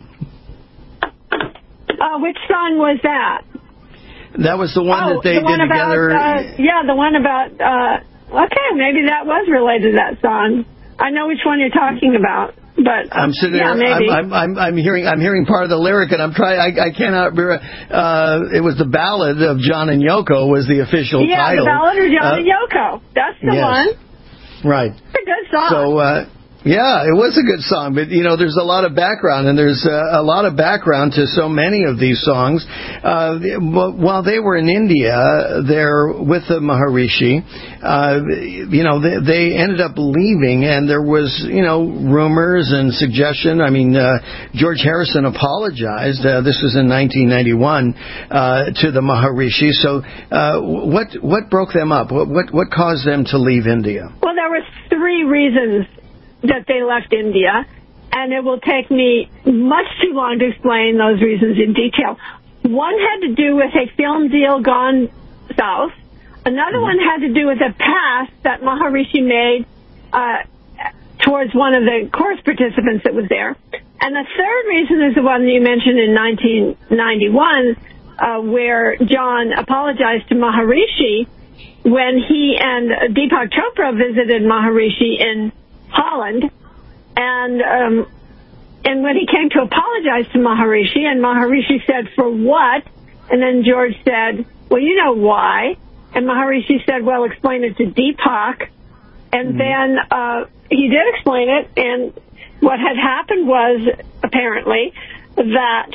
Uh, which song was that? That was the one oh, that they the did one about, together. Uh, yeah, the one about. Uh, okay, maybe that was related to that song. I know which one you're talking about. But I'm sitting yeah, there. maybe. I'm, I'm, I'm, I'm hearing. I'm hearing part of the lyric, and I'm trying. I, I cannot. Uh, it was the ballad of John and Yoko was the official yeah, title. Yeah, the ballad of John uh, and Yoko. That's the yes. one. Right. It's a good song. So. Uh, Yeah, it was a good song, but, you know, there's a lot of background, and there's uh, a lot of background to so many of these songs. Uh, while they were in India, there with the Maharishi, uh, you know, they, they ended up leaving, and there was, you know, rumors and suggestion. I mean, uh, George Harrison apologized. Uh, this was in nineteen ninety-one uh, to the Maharishi. So uh, what what broke them up? What, what, what caused them to leave India? Well, there were three reasons that they left India, and it will take me much too long to explain those reasons in detail. One had to do with a film deal gone south. Another one had to do with a pass that Maharishi made uh, towards one of the course participants that was there. And the third reason is the one that you mentioned in nineteen ninety-one, uh, where John apologized to Maharishi when he and Deepak Chopra visited Maharishi in Holland, and um, and when he came to apologize to Maharishi, and Maharishi said, "For what?" And then George said, "Well, you know why." And Maharishi said, "Well, explain it to Deepak." And mm-hmm. then uh, he did explain it, and what had happened was, apparently, that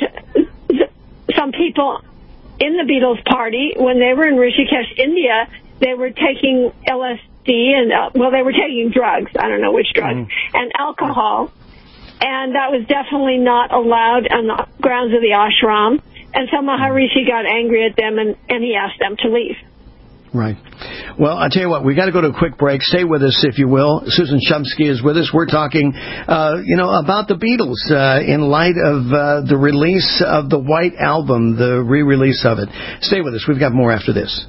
some people in the Beatles party, when they were in Rishikesh, India, they were taking L S D and, uh, well, they were taking drugs. I don't know which drugs. Mm-hmm. And alcohol. And that was definitely not allowed on the grounds of the ashram. And so Maharishi got angry at them, and, and he asked them to leave. Right. Well, I'll tell you what, we got to go to a quick break. Stay with us, if you will. Susan Shumsky is with us. We're talking, uh, you know, about the Beatles uh, in light of uh, the release of the White Album, the re-release of it. Stay with us. We've got more after this.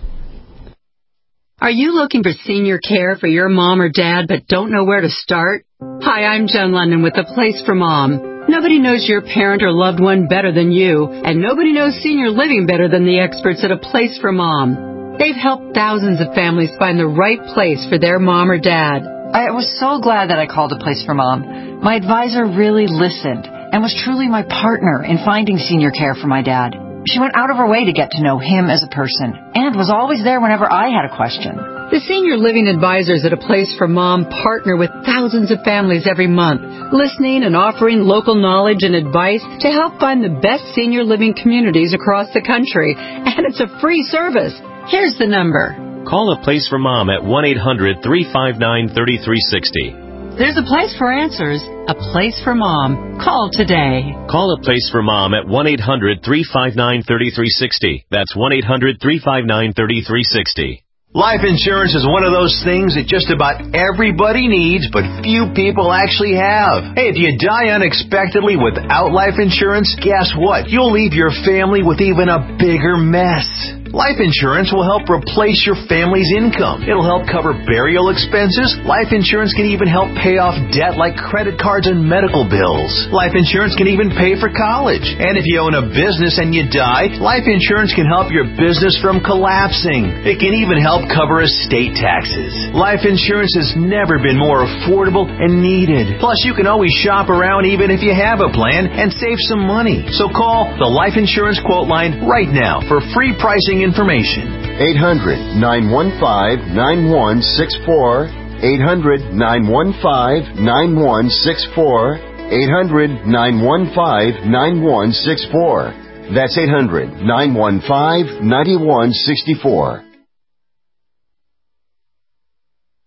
Are you looking for senior care for your mom or dad but don't know where to start? Hi, I'm Jen London with A Place for Mom. Nobody knows your parent or loved one better than you, and nobody knows senior living better than the experts at A Place for Mom. They've helped thousands of families find the right place for their mom or dad. I was so glad that I called A Place for Mom. My advisor really listened and was truly my partner in finding senior care for my dad. She went out of her way to get to know him as a person and was always there whenever I had a question. The senior living advisors at A Place for Mom partner with thousands of families every month, listening and offering local knowledge and advice to help find the best senior living communities across the country. And it's a free service. Here's the number. Call A Place for Mom at one eight hundred, three five nine, three three six zero. There's a place for answers, A Place for Mom. Call today. Call A Place for Mom at one eight hundred, three five nine, three three six zero. That's one eight hundred, three five nine, three three six zero. Life insurance is one of those things that just about everybody needs, but few people actually have. Hey, if you die unexpectedly without life insurance, guess what? You'll leave your family with even a bigger mess. Life insurance will help replace your family's income. It'll help cover burial expenses. Life insurance can even help pay off debt like credit cards and medical bills. Life insurance can even pay for college. And if you own a business and you die, life insurance can help your business from collapsing. It can even help cover estate taxes. Life insurance has never been more affordable and needed. Plus, you can always shop around even if you have a plan and save some money. So call the Life Insurance Quote Line right now for free pricing information. eight hundred, nine one five, nine one six four. eight hundred, nine one five, nine one six four. eight hundred, nine one five, nine one six four. That's eight hundred, nine one five, nine one six four.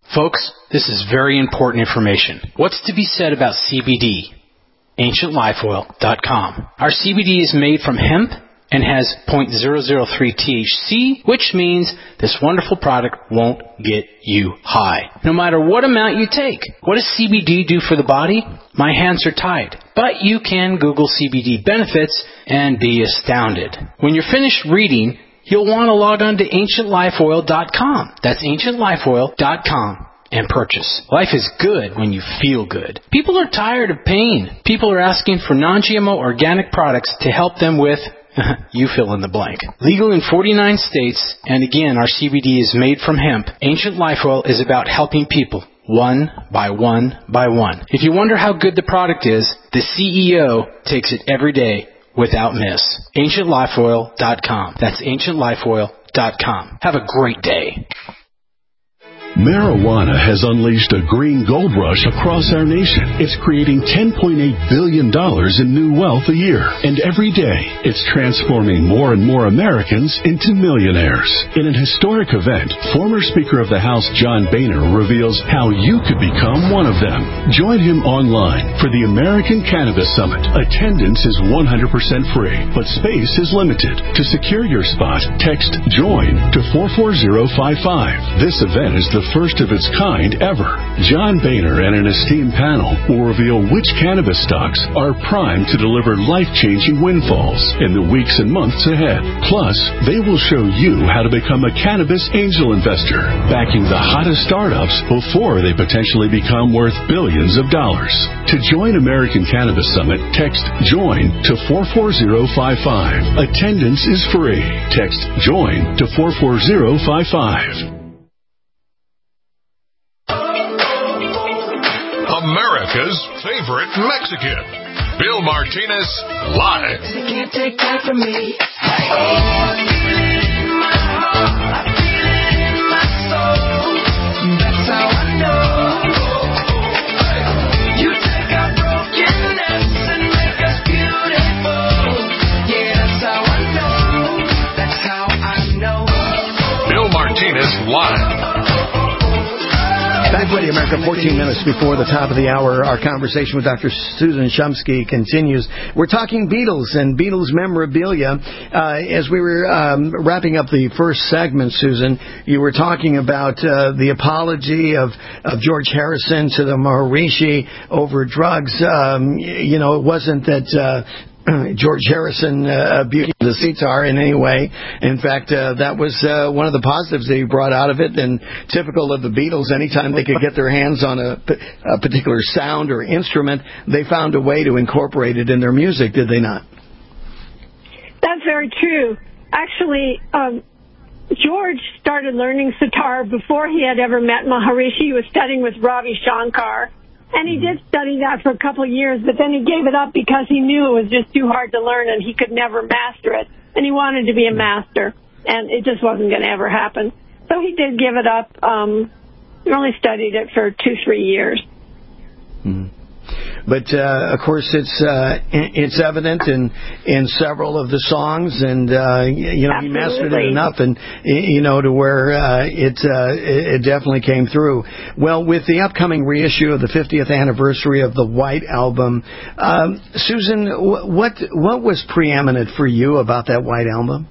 Folks, this is very important information. What's to be said about C B D? ancient life oil dot com. Our C B D is made from hemp and has zero point zero zero three T H C, which means this wonderful product won't get you high, no matter what amount you take. What does C B D do for the body? My hands are tied. But you can Google C B D benefits and be astounded. When you're finished reading, you'll want to log on to ancient life oil dot com. That's ancient life oil dot com. And purchase. Life is good when you feel good. People are tired of pain. People are asking for non G M O organic products to help them with, you fill in the blank. Legal in forty-nine states, and again, our C B D is made from hemp. Ancient Life Oil is about helping people, one by one by one. If you wonder how good the product is, the C E O takes it every day without miss. ancient life oil dot com. That's ancient life oil dot com. Have a great day. Marijuana has unleashed a green gold rush across our nation. It's creating ten point eight billion dollars in new wealth a year. And every day, it's transforming more and more Americans into millionaires. In an historic event, former Speaker of the House John Boehner reveals how you could become one of them. Join him online for the American Cannabis Summit. Attendance is one hundred percent free, but space is limited. To secure your spot, text JOIN to four four zero five five. This event is the first of its kind ever. John Boehner and an esteemed panel will reveal which cannabis stocks are primed to deliver life-changing windfalls in the weeks and months ahead. Plus, they will show you how to become a cannabis angel investor, backing the hottest startups before they potentially become worth billions of dollars. To join American Cannabis Summit, text JOIN to four four zero five five. Attendance is free. Text JOIN to four four zero five five. America's favorite Mexican, Bill Martinez Live. You can't take that from me. Oh, I feel it in my heart, I feel it in my soul. That's how I know. You take our brokenness and make us beautiful. Yeah, that's how I know. That's how I know. Bill Martinez Live. Back with you, America, fourteen minutes before the top of the hour. Our conversation with Doctor Susan Shumsky continues. We're talking Beatles and Beatles memorabilia. Uh, as we were um, wrapping up the first segment, Susan, you were talking about uh, the apology of, of George Harrison to the Maharishi over drugs. Um, you know, it wasn't that... Uh, George Harrison uh, abused the sitar in any way. In fact, uh, that was uh, one of the positives that he brought out of it. And typical of the Beatles, anytime they could get their hands on a, a particular sound or instrument, they found a way to incorporate it in their music, did they not? That's very true. Actually, um, George started learning sitar before he had ever met Maharishi. He was studying with Ravi Shankar. And he did study that for a couple of years, but then he gave it up because he knew it was just too hard to learn and he could never master it. And he wanted to be a master, and it just wasn't going to ever happen. So he did give it up. Um, he only studied it for two, three years. Mm-hmm. But, uh, of course, it's uh, it's evident in, in several of the songs, and, uh, you know, Absolutely. He mastered it enough, and you know, to where uh, it, uh, it definitely came through. Well, with the upcoming reissue of the fiftieth anniversary of the White Album, um, Susan, what what was preeminent for you about that White Album?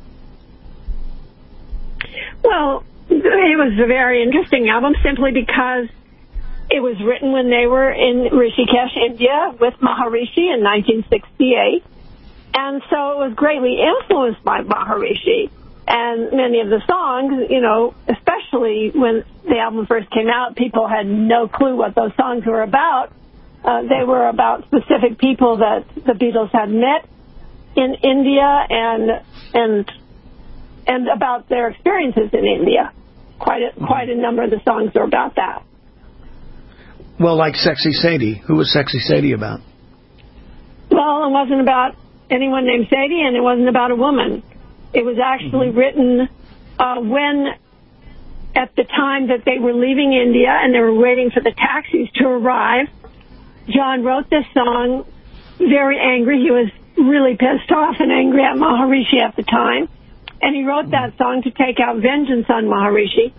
Well, it was a very interesting album simply because it was written when they were in Rishikesh, India, with Maharishi in nineteen sixty-eight. And so it was greatly influenced by Maharishi. And many of the songs, you know, especially when the album first came out, people had no clue what those songs were about. Uh, they were about specific people that the Beatles had met in India and and and about their experiences in India. Quite a, quite a number of the songs are about that. Well, like Sexy Sadie. Who was Sexy Sadie about? Well, it wasn't about anyone named Sadie, and it wasn't about a woman. It was actually mm-hmm. written uh, when, at the time that they were leaving India and they were waiting for the taxis to arrive, John wrote this song very angry. He was really pissed off and angry at Maharishi at the time. And he wrote that song to take out vengeance on Maharishi.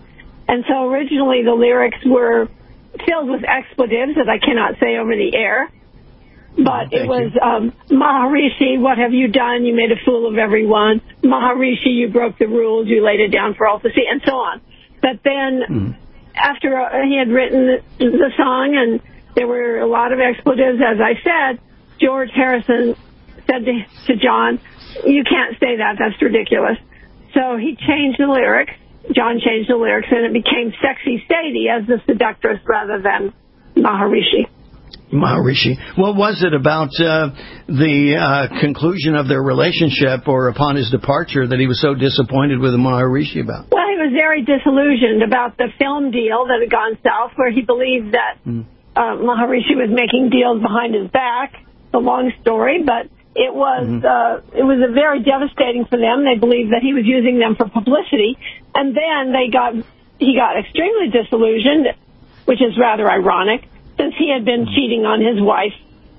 And so originally the lyrics were filled with expletives that I cannot say over the air. But it was, um, Maharishi, what have you done? You made a fool of everyone. Maharishi, you broke the rules. You laid it down for all to see, and so on. But then mm. after uh, he had written the, the song, and there were a lot of expletives, as I said, George Harrison said to, to John, you can't say that. That's ridiculous. So he changed the lyrics. John changed the lyrics, and it became Sexy Sadie as the seductress rather than Maharishi. Maharishi. What was it about uh, the uh, conclusion of their relationship or upon his departure that he was so disappointed with Maharishi about? Well, he was very disillusioned about the film deal that had gone south, where he believed that mm. uh, Maharishi was making deals behind his back. It's a long story, but it was mm-hmm. uh, it was a very devastating for them. They believed that he was using them for publicity, and then they got he got extremely disillusioned, which is rather ironic, since he had been cheating on his wife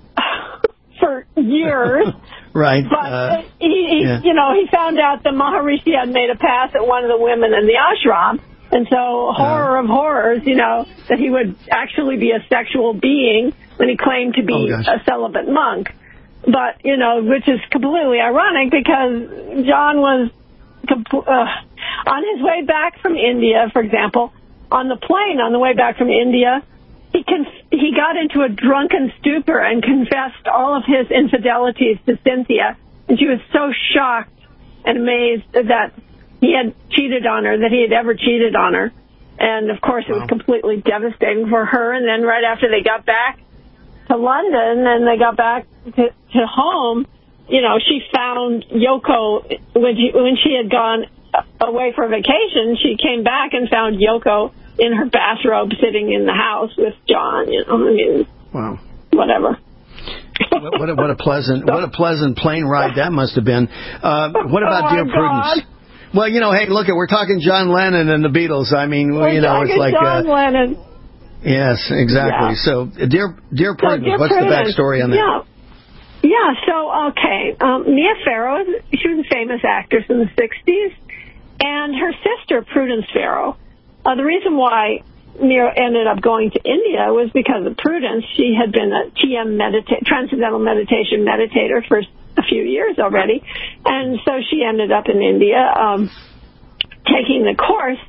for years. Right. But uh, he, he yeah. you know, he found out that Maharishi had made a pass at one of the women in the ashram. And so, horror uh, of horrors, you know, that he would actually be a sexual being when he claimed to be oh, a celibate monk. But, you know, which is completely ironic because John was uh, on his way back from India, for example, on the plane on the way back from India, He conf- he got into a drunken stupor and confessed all of his infidelities to Cynthia. And she was so shocked and amazed that he had cheated on her, that he had ever cheated on her. And, of course, it wow. was completely devastating for her. And then right after they got back to London and they got back to, to home, you know, she found Yoko, when she, when she had gone away for vacation, she came back and found Yoko in her bathrobe sitting in the house with John, you know, I mean, wow, whatever. what, what, a, what a pleasant, what a pleasant plane ride that must have been. Uh, what about oh Dear Prudence? Well, you know, hey, look, we're talking John Lennon and the Beatles. I mean, we're you know, it's like John uh, Lennon. Yes, exactly. Yeah. So, Dear Dear Prudence, so, Dear what's Prudence, the backstory on that? Yeah. Yeah, so, okay, um, Mia Farrow, she was a famous actress in the sixties, and her sister, Prudence Farrow, uh, the reason why Mia ended up going to India was because of Prudence. She had been a T M medita- Transcendental Meditation meditator for a few years already, and so she ended up in India um, taking the course,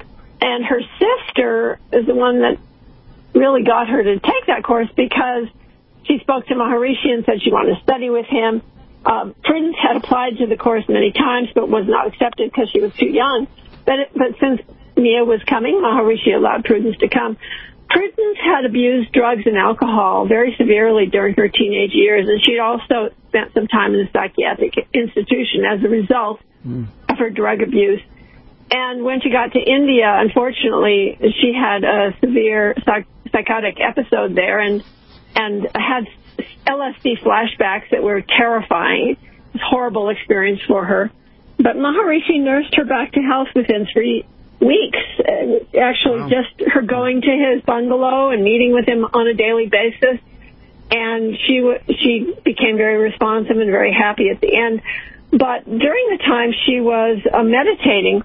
and her sister is the one that really got her to take that course because she spoke to Maharishi and said she wanted to study with him. Um, Prudence had applied to the course many times but was not accepted because she was too young. But, it, but since Mia was coming, Maharishi allowed Prudence to come. Prudence had abused drugs and alcohol very severely during her teenage years, and she'd also spent some time in a psychiatric institution as a result mm. of her drug abuse. And when she got to India, unfortunately, she had a severe psych- psychotic episode there and and had L S D flashbacks that were terrifying. It was a horrible experience for her. But Maharishi nursed her back to health within three weeks. Uh, actually, wow. just her going to his bungalow and meeting with him on a daily basis. And she w- she became very responsive and very happy at the end. But during the time she was uh, meditating,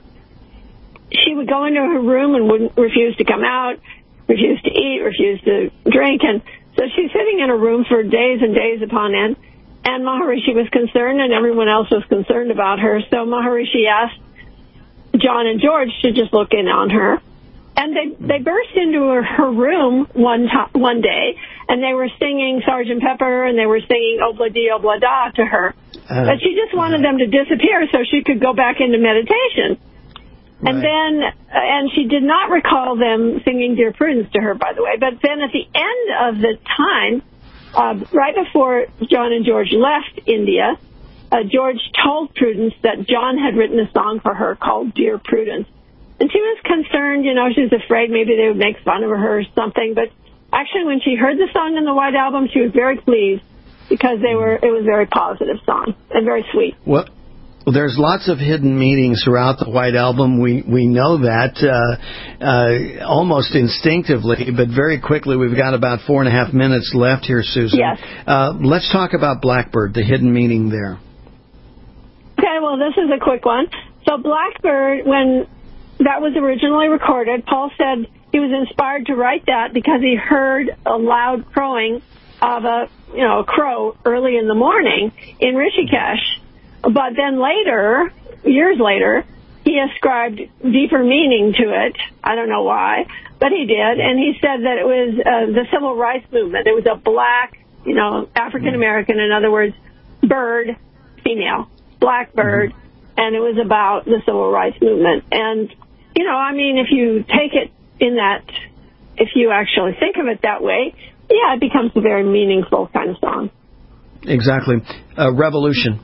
she would go into her room and wouldn't refuse to come out, refuse to eat, refuse to drink. And so she's sitting in a room for days and days upon end, and Maharishi was concerned, and everyone else was concerned about her. So Maharishi asked John and George to just look in on her, and they they burst into her, her room one to, one day, and they were singing Sergeant Pepper, and they were singing Obla Di Obla Da to her. Uh, but she just wanted them to disappear so she could go back into meditation. Right. And then, and she did not recall them singing Dear Prudence to her, by the way. But then at the end of the time, uh, right before John and George left India, uh, George told Prudence that John had written a song for her called Dear Prudence. And she was concerned, you know, she was afraid maybe they would make fun of her or something. But actually, when she heard the song in the White Album, she was very pleased because they were, it was a very positive song and very sweet. What? Well, there's lots of hidden meanings throughout the White Album. We we know that uh, uh, almost instinctively, but very quickly. We've got about four and a half minutes left here, Susan. Yes. Uh, let's talk about Blackbird, the hidden meaning there. Okay, well, this is a quick one. So Blackbird, when that was originally recorded. Paul said he was inspired to write that because he heard a loud crowing of a, you know, a crow early in the morning in Rishikesh. But then later, years later, he ascribed deeper meaning to it. I don't know why, but he did. And he said that it was uh, the civil rights movement. It was a black, you know, African-American, in other words, bird, female, black bird, mm-hmm. and it was about the civil rights movement. And, you know, I mean, if you take it in that, if you actually think of it that way, yeah, it becomes a very meaningful kind of song. Exactly. Uh, revolution.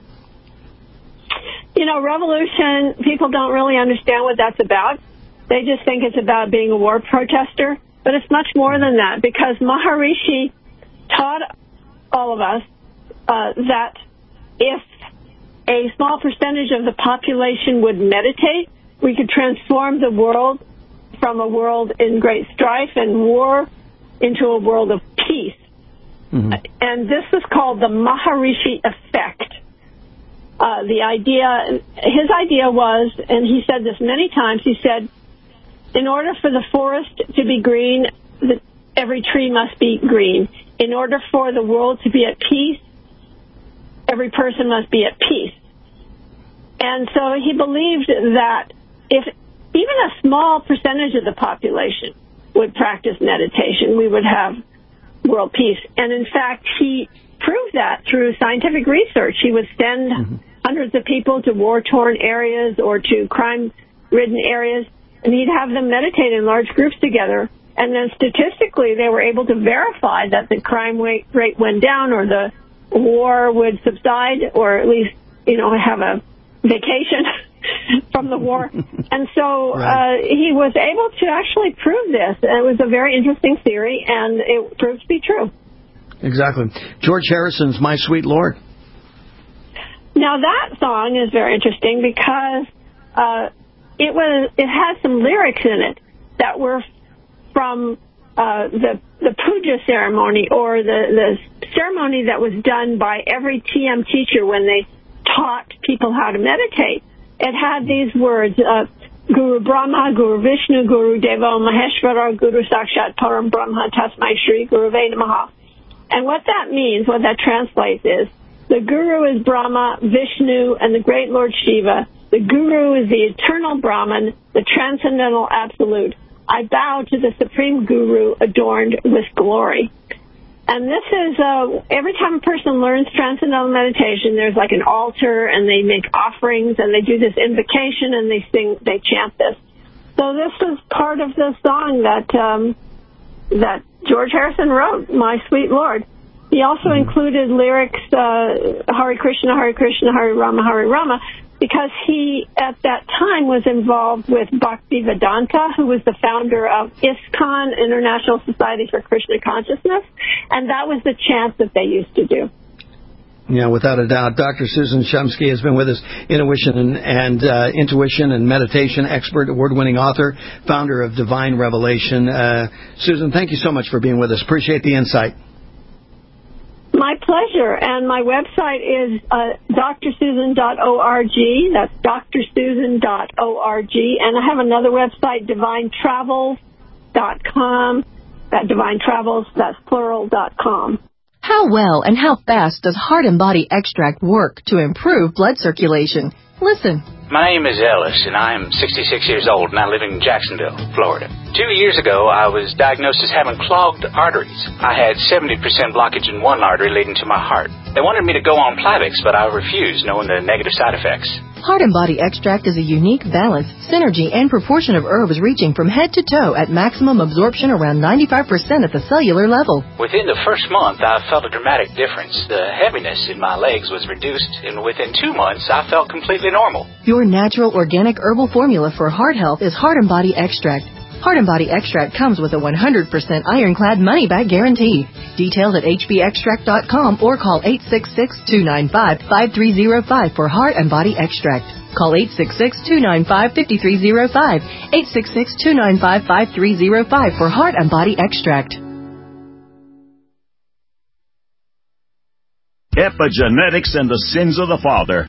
You know, revolution, people don't really understand what that's about. They just think it's about being a war protester. But it's much more than that, because Maharishi taught all of us uh, that if a small percentage of the population would meditate, we could transform the world from a world in great strife and war into a world of peace. Mm-hmm. And this is called the Maharishi effect. Uh, the idea, his idea was, and he said this many times, he said, in order for the forest to be green, the, every tree must be green. In order for the world to be at peace, every person must be at peace. And so he believed that if even a small percentage of the population would practice meditation, we would have world peace. And in fact, he proved that through scientific research. He would send mm-hmm. hundreds of people to war-torn areas or to crime-ridden areas, and he'd have them meditate in large groups together. And then statistically, they were able to verify that the crime rate went down, or the war would subside, or at least, you know, have a vacation from the war. And so right. uh, he was able to actually prove this. It was a very interesting theory, and it proved to be true. Exactly. George Harrison's My Sweet Lord. Now, that song is very interesting because uh, it was it has some lyrics in it that were from uh, the the puja ceremony, or the, the ceremony that was done by every T M teacher when they taught people how to meditate. It had these words, uh, Guru Brahma, Guru Vishnu, Guru Deva Maheshwara, Guru Sakshat Param Brahma, Tasmai Shri, Guru Veda Namaha. And what that means, what that translates is, the Guru is Brahma, Vishnu, and the great Lord Shiva. The Guru is the eternal Brahman, the transcendental absolute. I bow to the supreme Guru adorned with glory. And this is, uh, every time a person learns transcendental meditation, there's like an altar, and they make offerings, and they do this invocation, and they sing, they chant this. So this is part of the song that um, that George Harrison wrote, My Sweet Lord. He also included lyrics, uh, Hare Krishna, Hare Krishna, Hare Rama, Hare Rama, because he, at that time, was involved with Bhaktivedanta, who was the founder of ISKCON, International Society for Krishna Consciousness, and that was the chant that they used to do. Yeah, without a doubt. Doctor Susan Shumsky has been with us, intuition and, and uh, intuition and meditation expert, award-winning author, founder of Divine Revelation. Uh, Susan, thank you so much for being with us. Appreciate the insight. My pleasure. And my website is uh, D R Susan dot org. That's D R Susan dot org. And I have another website, Divine Travels dot com. That Divine Travels, that's plural, dot com. How well and how fast does Heart and Body Extract work to improve blood circulation? Listen. My name is Ellis, and I am sixty-six years old, and I live in Jacksonville, Florida. Two years ago, I was diagnosed as having clogged arteries. I had seventy percent blockage in one artery leading to my heart. They wanted me to go on Plavix, but I refused, knowing the negative side effects. Heart and Body Extract is a unique balance, synergy, and proportion of herbs reaching from head to toe at maximum absorption around ninety-five percent at the cellular level. Within the first month, I felt a dramatic difference. The heaviness in my legs was reduced, and within two months, I felt completely normal. Your natural organic herbal formula for heart health is Heart and Body Extract. Heart and Body Extract comes with a one hundred percent ironclad money-back guarantee. Details at H B extract dot com or call eight six six, two nine five, five three zero five for Heart and Body Extract. Call eight six six, two nine five, five three zero five, eight six six, two nine five, five three zero five for Heart and Body Extract. Epigenetics and the Sins of the Father.